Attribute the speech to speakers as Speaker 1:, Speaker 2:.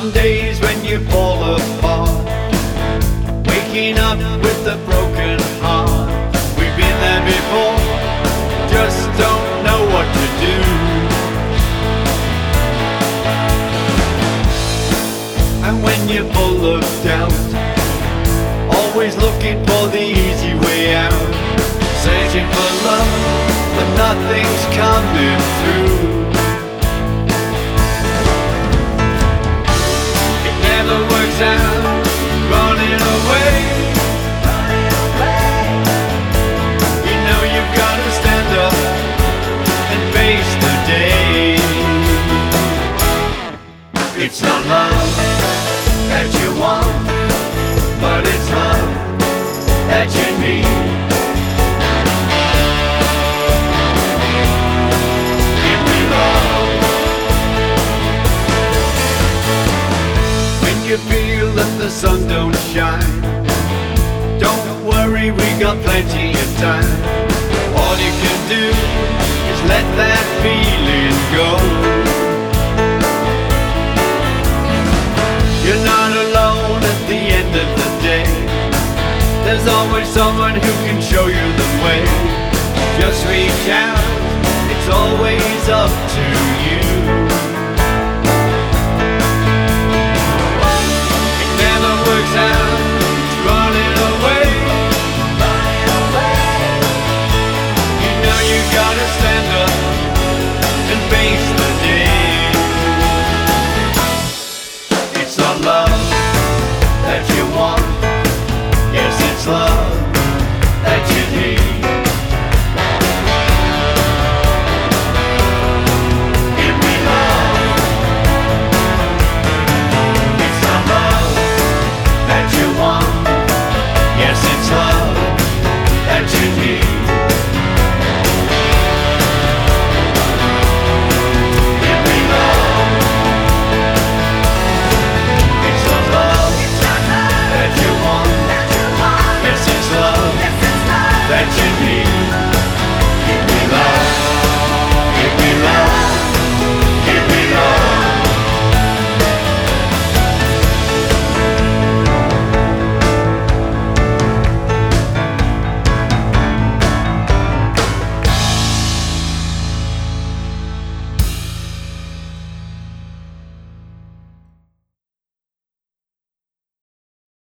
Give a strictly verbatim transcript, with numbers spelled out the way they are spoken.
Speaker 1: Some days when you fall apart, waking up with a broken heart. We've been there before, just don't know what to do. And when you're full of doubt, always looking for the easy way out, searching for love, but nothing's coming through. It never works out, running away. You know you've got to stand up and face the day. It's not love that you want, but it's love that you need. Give me love. When you feel that the sun don't shine, don't worry, we got plenty of time. All you can do is let that feeling go. You're not alone at the end of the day. There's always someone who can show you the way. Just reach out, it's always up to